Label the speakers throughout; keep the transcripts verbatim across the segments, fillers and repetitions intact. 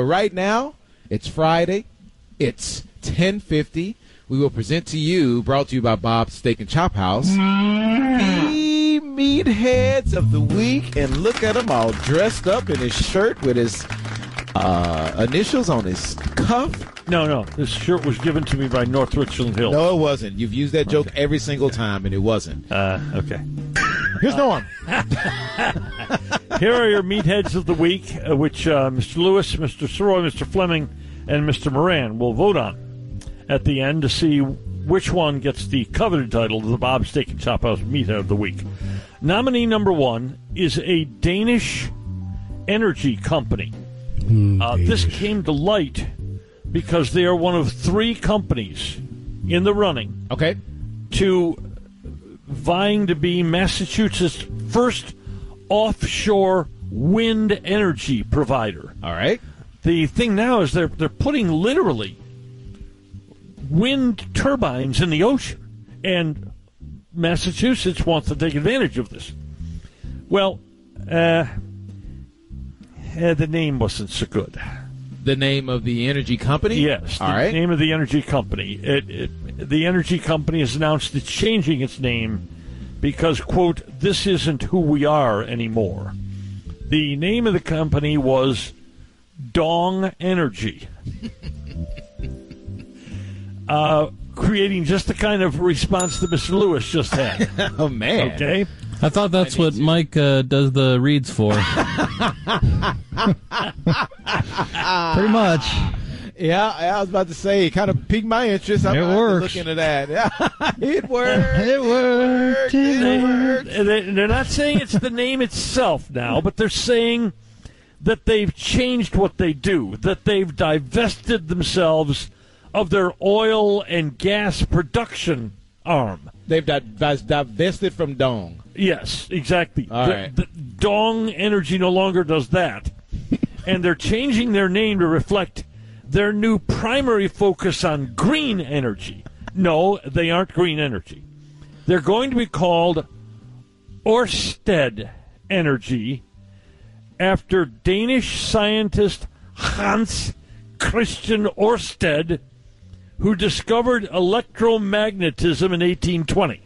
Speaker 1: right now, it's Friday. It's ten fifty. We will present to you, brought to you by Bob's Steak and Chop House, the meatheads of the week. And look at him all dressed up in his shirt with his uh, initials on his cuff.
Speaker 2: No, no. This shirt was given to me by North Richland Hill.
Speaker 1: No, it wasn't. You've used that joke every single time, and it wasn't.
Speaker 2: Uh, okay.
Speaker 1: Here's Norm.
Speaker 2: Here are your meatheads of the week, uh, which uh, Mister Lewis, Mister Soroy, Mister Fleming, and Mister Moran will vote on at the end to see which one gets the coveted title of the Bob Steak and Chop House Meathead of the Week. Nominee number one is a Danish energy company. Mm, uh, this came to light because they are one of three companies in the running
Speaker 1: okay.
Speaker 2: to vying to be Massachusetts' first offshore wind energy provider.
Speaker 1: All right.
Speaker 2: The thing now is they're they're putting literally wind turbines in the ocean, and Massachusetts wants to take advantage of this. Well, uh, eh, the name wasn't so good.
Speaker 1: The name of the energy company?
Speaker 2: Yes, the
Speaker 1: All right.
Speaker 2: name of the energy company. It, it, the energy company has announced it's changing its name because, quote, this isn't who we are anymore. The name of the company was Dong Energy. uh, creating just the kind of response that Mister Lewis just had.
Speaker 1: Oh, man.
Speaker 2: Okay?
Speaker 3: I thought that's I what to. Mike uh, does the reads for.
Speaker 4: Pretty much.
Speaker 1: Yeah, I was about to say, it kind of piqued my interest. I'm
Speaker 4: it works.
Speaker 1: Looking at that. Yeah, it worked.
Speaker 4: It worked. It
Speaker 2: they,
Speaker 4: worked.
Speaker 2: They, they're not saying it's the name itself now, but they're saying that they've changed what they do, that they've divested themselves of their oil and gas production arm.
Speaker 1: They've divested from Dong.
Speaker 2: Yes, exactly.
Speaker 1: All
Speaker 2: the,
Speaker 1: right.
Speaker 2: the Dong Energy no longer does that. And they're changing their name to reflect their new primary focus on green energy. No, they aren't green energy. They're going to be called Ørsted Energy after Danish scientist Hans Christian Ørsted, who discovered electromagnetism in eighteen twenty.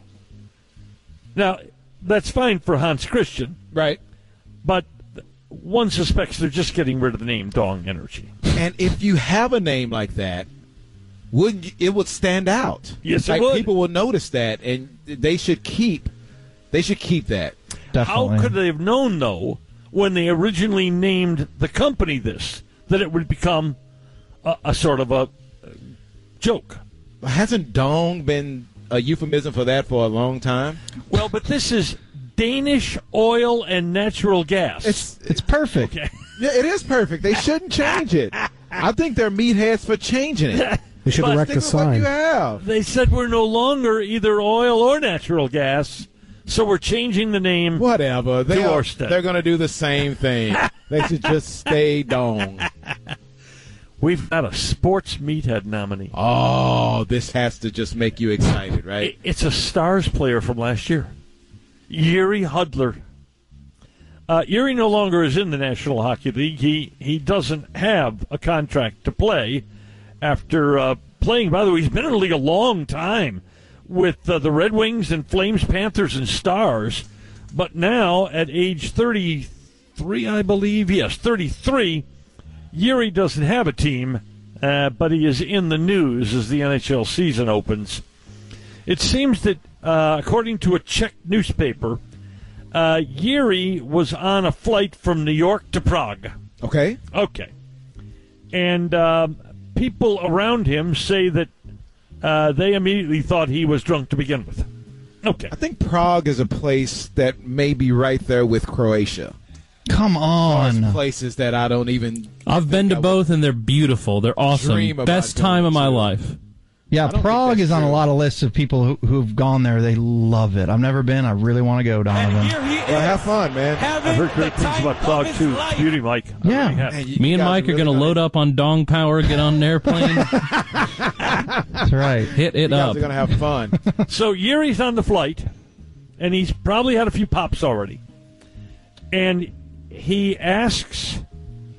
Speaker 2: Now, that's fine for Hans Christian.
Speaker 1: Right.
Speaker 2: But one suspects they're just getting rid of the name Dong Energy.
Speaker 1: And if you have a name like that, wouldn't you, it would stand out.
Speaker 2: Yes, it
Speaker 1: like
Speaker 2: would.
Speaker 1: People will notice that, and they should keep. They should keep that.
Speaker 4: Definitely.
Speaker 2: How could they have known, though, when they originally named the company this, that it would become a, a sort of a joke?
Speaker 1: Hasn't Dong been a euphemism for that for a long time?
Speaker 2: Well, but this is Danish oil and natural gas.
Speaker 1: It's
Speaker 4: It's perfect.
Speaker 2: Okay.
Speaker 1: Yeah, it is perfect. They shouldn't change it. I think they're meatheads for changing it.
Speaker 5: They should
Speaker 2: But
Speaker 5: erect
Speaker 1: Stick
Speaker 5: the
Speaker 1: with what
Speaker 5: sign.
Speaker 1: you have.
Speaker 2: They said we're no longer either oil or natural gas, so we're changing the name.
Speaker 1: Whatever. They
Speaker 2: To
Speaker 1: are,
Speaker 2: Ørsted.
Speaker 1: they're going to do the same thing. They should just stay Dong.
Speaker 2: We've got a sports meathead nominee.
Speaker 1: Oh, this has to just make you excited, right?
Speaker 2: It's a Stars player from last year, Yuri Hudler. Uh, Yuri no longer is in the National Hockey League. He he doesn't have a contract to play after uh, playing. By the way, he's been in the league a long time with uh, the Red Wings and Flames, Panthers, and Stars. But now, at age thirty-three, I believe, yes, thirty-three, Yuri doesn't have a team, uh, but he is in the news as the N H L season opens. It seems that, uh, according to a Czech newspaper, uh, Yuri was on a flight from New York to Prague.
Speaker 1: Okay.
Speaker 2: Okay. And um, people around him say that uh, they immediately thought he was drunk to begin with. Okay.
Speaker 1: I think Prague is a place that may be right there with Croatia.
Speaker 4: Come on.
Speaker 1: There's places that I don't even.
Speaker 3: I've been to
Speaker 1: I
Speaker 3: both, and they're beautiful. They're awesome.
Speaker 1: dream about
Speaker 3: Best
Speaker 1: going
Speaker 3: time of my
Speaker 1: to.
Speaker 3: life.
Speaker 4: Yeah,
Speaker 1: I don't
Speaker 4: Prague
Speaker 1: think
Speaker 4: is
Speaker 1: that's
Speaker 4: on a
Speaker 1: true.
Speaker 4: lot of lists of people who, who've gone there. They love it. I've never been. I really want to go, Donovan.
Speaker 1: Well, have fun, man.
Speaker 2: I've heard great things about Prague, too. It's beauty, Mike. I
Speaker 4: Yeah.
Speaker 2: really have.
Speaker 1: Man, you-
Speaker 3: Me
Speaker 1: you
Speaker 3: and
Speaker 1: guys
Speaker 3: Mike are
Speaker 1: really
Speaker 3: going to
Speaker 1: gonna-
Speaker 3: load up on Dong Power, get on an airplane,
Speaker 4: That's right.
Speaker 3: hit
Speaker 1: You
Speaker 3: it
Speaker 1: guys
Speaker 3: up.
Speaker 1: are going to have fun.
Speaker 2: So Yuri's on the flight, and he's probably had a few pops already. And he asks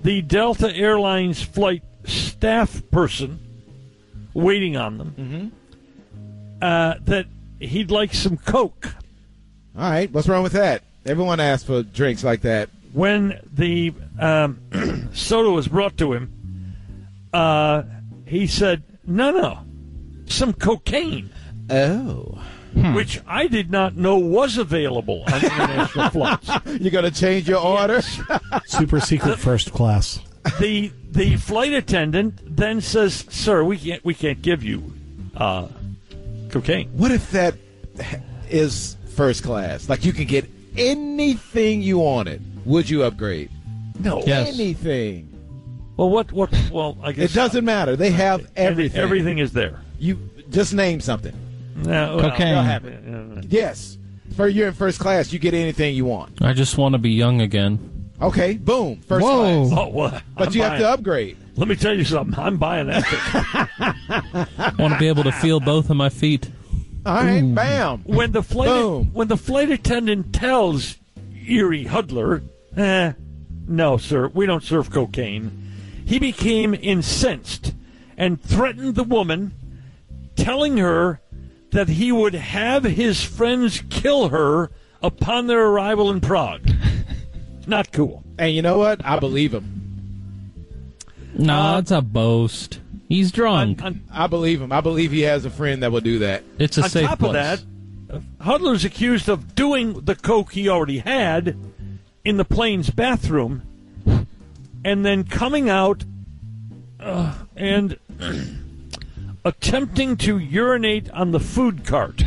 Speaker 2: the Delta Airlines flight staff person waiting on them
Speaker 1: Mm-hmm.
Speaker 2: uh, that he'd like some Coke.
Speaker 1: All right, what's wrong with that? Everyone asks for drinks like that.
Speaker 2: When the um, soda was brought to him, uh, he said, no, no, some cocaine,
Speaker 1: Oh.
Speaker 2: which I did not know was available on international flights.
Speaker 1: You're going to change your order?
Speaker 5: Super secret first class.
Speaker 2: The the flight attendant then says, sir, we can't, we can't give you uh, cocaine.
Speaker 1: What if that is first class? Like you can get anything you wanted. Would you upgrade?
Speaker 2: No.
Speaker 3: Yes.
Speaker 1: Anything.
Speaker 2: Well, what, what, well, I guess.
Speaker 1: It doesn't matter. They have everything.
Speaker 2: Everything is there.
Speaker 1: You just name something.
Speaker 2: No, well,
Speaker 3: Cocaine.
Speaker 1: They'll have it. Yes. For you're in first class, you get anything you want.
Speaker 3: I just want to be young again.
Speaker 1: Okay, boom. First
Speaker 4: Whoa.
Speaker 1: class.
Speaker 2: Oh, well,
Speaker 1: But
Speaker 2: I'm
Speaker 1: you have
Speaker 2: buying-
Speaker 1: to upgrade.
Speaker 2: Let me tell you something. I'm buying that ticket.
Speaker 3: I want to be able to feel both of my feet.
Speaker 1: All right, bam.
Speaker 2: When the flight
Speaker 1: Boom.
Speaker 2: when the flight attendant tells Erie Hudler, eh, no, sir, we don't serve cocaine, he became incensed and threatened the woman, telling her that he would have his friends kill her upon their arrival in Prague. Not cool.
Speaker 1: And you know what? I believe him.
Speaker 3: No,
Speaker 2: Uh,
Speaker 3: it's a boast. He's drunk.
Speaker 2: On, on,
Speaker 1: I believe him. I believe he has a friend that will do that.
Speaker 3: it's a
Speaker 2: on
Speaker 3: safe
Speaker 2: top
Speaker 3: place.
Speaker 2: of that, Hudler's accused of doing the coke he already had in the plane's bathroom and then coming out uh, and attempting to urinate on the food cart.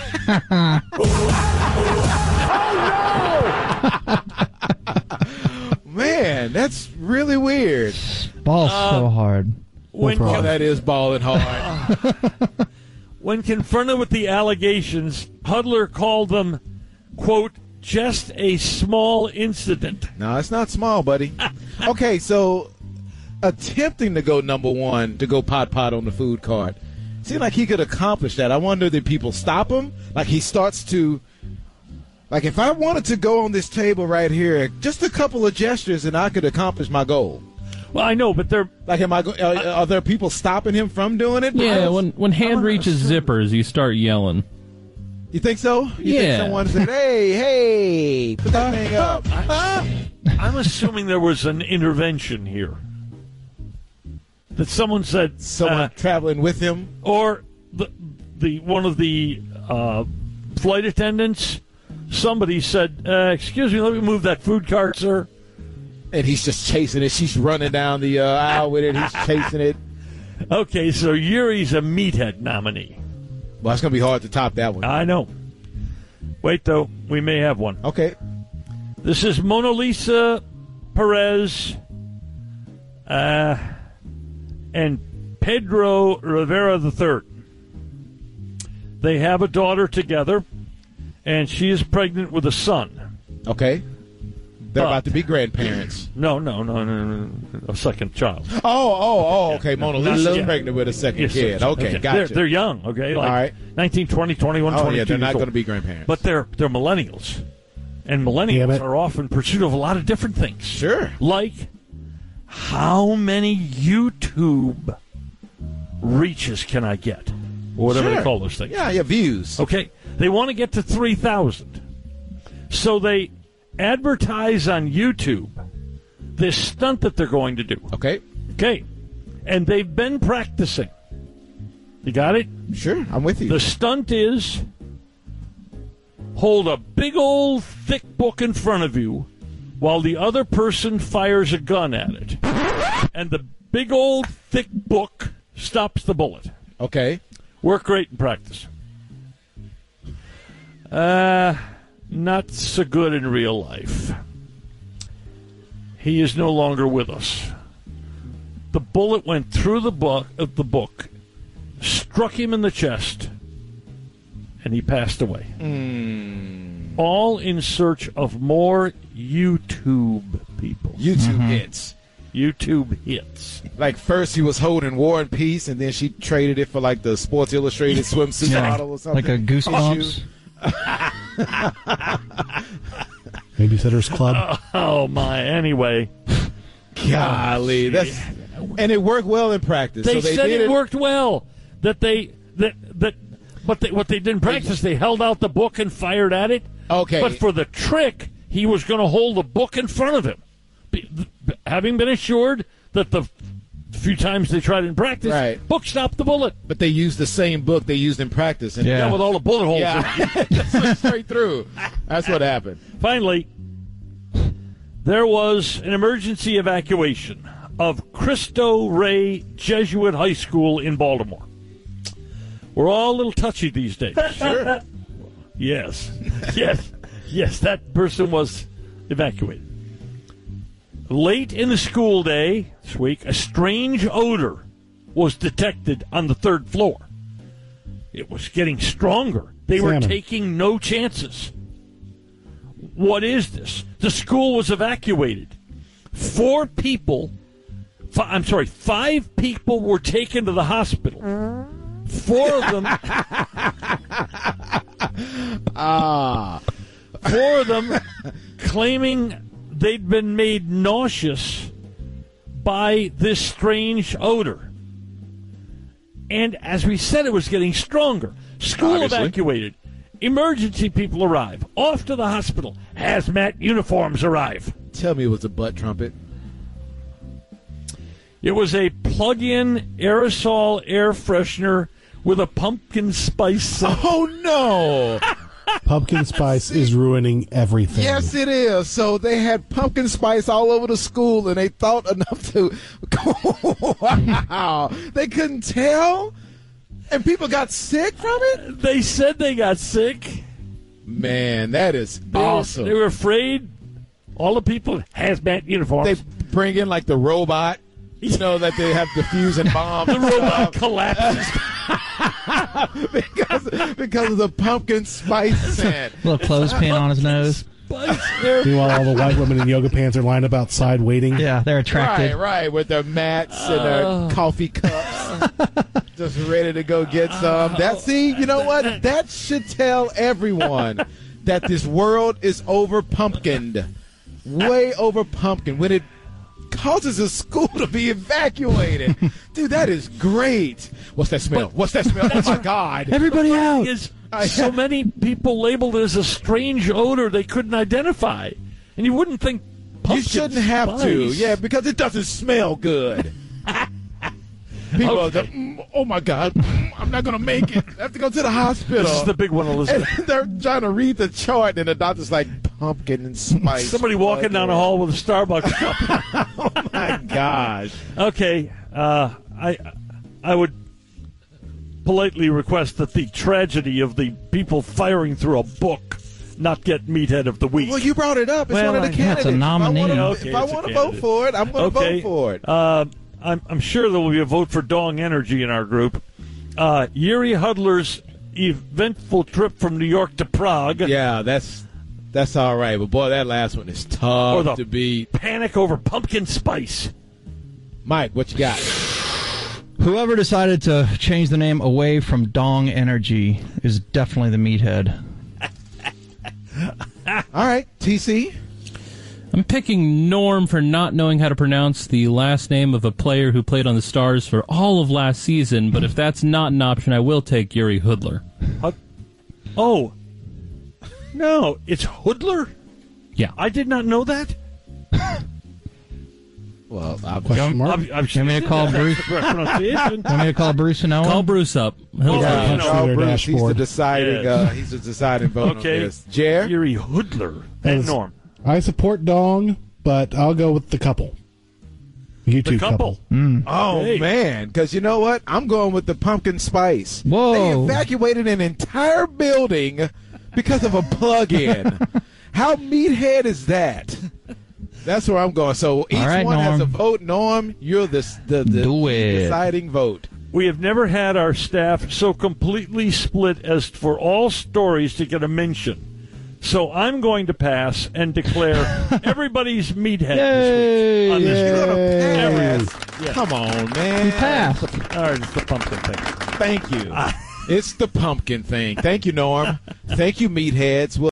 Speaker 1: Man, that's really weird.
Speaker 4: Ball so hard.
Speaker 2: When,
Speaker 1: Oh,
Speaker 4: Fraud.
Speaker 1: that is balling hard.
Speaker 2: when confronted with the allegations, Hudler called them, quote, just a small incident.
Speaker 1: No, it's not small, buddy. Okay, so attempting to go number one to go pot pot on the food cart. Seemed like he could accomplish that. I wonder did people stop him? Like he starts to, like if I wanted to go on this table right here, just a couple of gestures and I could accomplish my goal.
Speaker 2: Well, I know, but they're
Speaker 1: Like, am I? Go- are, are there people stopping him from doing it?
Speaker 3: Yeah,
Speaker 1: Because-
Speaker 3: when when hand reaches zippers, you start yelling.
Speaker 1: you think so? You
Speaker 3: Yeah.
Speaker 1: think someone said, "Hey, hey, put that thing up"?
Speaker 2: I'm assuming there was an intervention here. That someone said,
Speaker 1: Someone
Speaker 2: uh,
Speaker 1: traveling with him.
Speaker 2: or the the one of the uh, flight attendants, somebody said, uh, "Excuse me, let me move that food cart, sir."
Speaker 1: And he's just chasing it. She's running down the uh, aisle with it. He's chasing it.
Speaker 2: Okay, so Yuri's a meathead nominee.
Speaker 1: Well, it's going to be hard to top that one.
Speaker 2: I know. Wait, though, we may have one.
Speaker 1: Okay.
Speaker 2: This is Mona Lisa Perez uh, and Pedro Rivera the third. They have a daughter together, and she is pregnant with a son.
Speaker 1: Okay. They're
Speaker 2: But-
Speaker 1: about to be grandparents.
Speaker 2: No, no, no, no, no, no, a second child.
Speaker 1: Oh, oh, oh, okay. Mona Lisa's
Speaker 2: Yeah.
Speaker 1: pregnant with a second
Speaker 2: Yes,
Speaker 1: kid.
Speaker 2: sir.
Speaker 1: Okay, gotcha.
Speaker 2: They're, they're young, okay? Like
Speaker 1: All right.
Speaker 2: nineteen, twenty, twenty-one,
Speaker 1: oh,
Speaker 2: twenty-two
Speaker 1: yeah, they're not
Speaker 2: years
Speaker 1: going
Speaker 2: old.
Speaker 1: to be grandparents.
Speaker 2: But they're, they're millennials. And
Speaker 5: Damn
Speaker 2: millennials
Speaker 5: it.
Speaker 2: are off in pursuit of a lot of different things.
Speaker 1: Sure.
Speaker 2: Like how many YouTube reaches can I get? Or whatever
Speaker 1: Sure.
Speaker 2: they call those things.
Speaker 1: Yeah, yeah, views.
Speaker 2: Okay. They want to get to three thousand. So they advertise on YouTube this stunt that they're going to do.
Speaker 1: Okay.
Speaker 2: Okay. And they've been practicing. You got it?
Speaker 1: Sure, I'm with you.
Speaker 2: The stunt is hold a big old thick book in front of you while the other person fires a gun at it. And the big old thick book stops the bullet.
Speaker 1: Okay.
Speaker 2: Work great in practice. Uh, not so good in real life. He is no longer with us. The bullet went through the book of the book, struck him in the chest, and he passed away. All in search of more YouTube people.
Speaker 1: YouTube hits.
Speaker 2: YouTube hits.
Speaker 1: Like first he was holding War and Peace, and then she traded it for like the Sports Illustrated swimsuit
Speaker 4: Yeah,
Speaker 1: model or something.
Speaker 4: like a Goosebumps.
Speaker 5: Babysitter's Club.
Speaker 2: Oh my! Anyway,
Speaker 1: Golly, that's and it worked well in practice.
Speaker 2: They,
Speaker 1: so they
Speaker 2: said
Speaker 1: did
Speaker 2: it worked well. That they that that, but they, what they did in practice, they held out the book and fired at it.
Speaker 1: Okay.
Speaker 2: But for the trick, he was going to hold the book in front of him, Be, th- having been assured that the few times they tried in practice,
Speaker 1: Right.
Speaker 2: book stopped the bullet.
Speaker 1: But they used the same book they used in practice. And
Speaker 4: Yeah.
Speaker 2: Yeah, with all the bullet holes. in it.
Speaker 1: Yeah, Just went straight through. That's what happened.
Speaker 2: Finally, there was an emergency evacuation of Cristo Rey Jesuit High School in Baltimore. We're all a little touchy these days.
Speaker 1: Sure.
Speaker 2: Yes. Yes. Yes, that person was evacuated. Late in the school day this week, a strange odor was detected on the third floor. It was getting stronger. They were
Speaker 5: Salmon.
Speaker 2: taking no chances. What is this? The school was evacuated. Four people, fi- I'm sorry, five people were taken to the hospital. Four of them,
Speaker 1: Ah.
Speaker 2: four of them claiming they'd been made nauseous by this strange odor. And as we said, it was getting stronger. School
Speaker 1: Obviously.
Speaker 2: evacuated. Emergency people arrive. Off to the hospital. Hazmat uniforms arrive.
Speaker 1: Tell me it was a butt trumpet.
Speaker 2: It was a plug-in aerosol air freshener with a pumpkin spice scent.
Speaker 1: Oh, no.
Speaker 5: Pumpkin spice is ruining everything.
Speaker 1: Yes, it is. So they had pumpkin spice all over the school, and they thought enough to. Wow. They couldn't tell? And people got sick from it?
Speaker 2: They said they got sick.
Speaker 1: Man, that is
Speaker 2: They,
Speaker 1: awesome.
Speaker 2: were, they were afraid. All the people in hazmat uniforms.
Speaker 1: They bring in like the robot, you know, that they have diffusing bombs.
Speaker 2: the robot collapses.
Speaker 1: because, because of the pumpkin spice scent.
Speaker 4: Little clothespin on his nose.
Speaker 2: Spice air.
Speaker 5: Meanwhile, all the white women in yoga pants are lined up outside waiting.
Speaker 4: Yeah, they're attracted.
Speaker 1: Right, right, with their mats and their coffee cups, just ready to go get some. That see, you know what? That should tell everyone that this world is over pumpkined, way over pumpkin. When it causes a school to be evacuated, dude, that is great. What's that smell? What's that smell? Oh my God!
Speaker 4: Everybody out.
Speaker 2: Is so many people labeled it as a strange odor they couldn't identify, and you wouldn't think
Speaker 1: You
Speaker 2: pumpkin
Speaker 1: shouldn't have to,
Speaker 2: spice.
Speaker 1: yeah, because it doesn't smell good. People are
Speaker 2: Okay.
Speaker 1: like, "Mm, oh my God, mm, I'm not going to make it. I have to go to the hospital.
Speaker 2: This is the big one,
Speaker 1: and
Speaker 2: Elizabeth.
Speaker 1: they're trying to read the chart, and the doctor's like, pumpkin and spice.
Speaker 2: Somebody walking down the hall with a Starbucks cup.
Speaker 1: Oh my gosh.
Speaker 2: Okay, uh, I I would politely request that the tragedy of the people firing through a book not get meathead of the week.
Speaker 1: Well, you brought it up. It's
Speaker 2: Well,
Speaker 1: one of the
Speaker 2: I-
Speaker 1: candidates.
Speaker 4: That's a nominee.
Speaker 1: If I wanna-
Speaker 2: Okay,
Speaker 1: if I
Speaker 2: it's a
Speaker 1: want to vote
Speaker 2: candidate.
Speaker 1: for it, I'm going to
Speaker 2: Okay.
Speaker 1: vote for it.
Speaker 2: Uh, I'm, I'm sure there will be a vote for Dong Energy in our group. Uh, Yuri Hudler's eventful trip from New York to Prague.
Speaker 1: Yeah, that's that's all right. But boy, that last one is
Speaker 2: Or
Speaker 1: tough
Speaker 2: the-
Speaker 1: to beat.
Speaker 2: Panic over pumpkin spice.
Speaker 1: Mike, what you got?
Speaker 4: Whoever decided to change the name away from Dong Energy is definitely the meathead.
Speaker 1: All right, T C.
Speaker 3: I'm picking Norm for not knowing how to pronounce the last name of a player who played on the Stars for all of last season, but if that's not an option, I will take Yuri Hudler.
Speaker 2: Hud- oh. No, it's Hudler?
Speaker 3: Yeah.
Speaker 2: I did not know that.
Speaker 1: Well, I'll,
Speaker 5: Question mark?
Speaker 2: I'm, I'm
Speaker 4: You want me to call Bruce?
Speaker 2: pronunciation.
Speaker 4: Want me to call Bruce and Owen?
Speaker 3: Call Bruce up. He'll
Speaker 2: Yeah.
Speaker 3: tell you.
Speaker 2: no.
Speaker 1: Carl
Speaker 5: their
Speaker 1: Bruce, he's the
Speaker 5: dashboard.
Speaker 1: deciding.
Speaker 2: Yes.
Speaker 1: Uh, he's the deciding vote
Speaker 2: Okay.
Speaker 1: on this. Jer.
Speaker 2: Yuri Hudler. And
Speaker 5: Yes.
Speaker 2: Norm.
Speaker 5: I support Dong, but I'll go with the couple. You
Speaker 2: The
Speaker 5: two
Speaker 2: couple.
Speaker 1: Oh
Speaker 2: Hey.
Speaker 1: man, because you know what? I'm going with the pumpkin spice.
Speaker 4: Whoa.
Speaker 1: They evacuated an entire building because of a plug-in. How meathead is that? That's where I'm going. So each
Speaker 4: All right,
Speaker 1: one has a
Speaker 4: Norm.
Speaker 1: vote. Norm, you're the the, the
Speaker 4: Do it.
Speaker 1: deciding vote.
Speaker 2: We have never had our staff so completely split as for all stories to get a mention. So I'm going to pass and declare everybody's meathead this week. On this
Speaker 1: You're
Speaker 2: group.
Speaker 1: gonna
Speaker 2: Every-
Speaker 1: pass.
Speaker 2: Yeah.
Speaker 1: Come on, man.
Speaker 4: Pass.
Speaker 2: All right, it's the pumpkin thing.
Speaker 1: Thank you. It's the pumpkin thing. Thank you, Norm. Thank you, meatheads. We'll